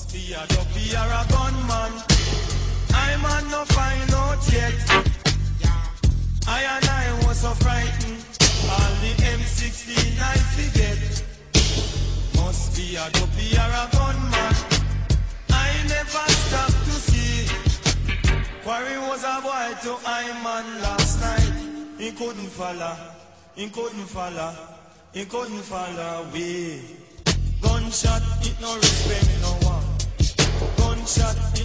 Be a dopey or a gunman. I man no find out yet. I and I was so frightened. All the M16 I forget. Must be a dopey or a gunman. I never stop to see. Quarry was a boy to I man last night. He couldn't follow. He couldn't follow. He couldn't follow away. Gunshot, it no respect no one. Gunshot,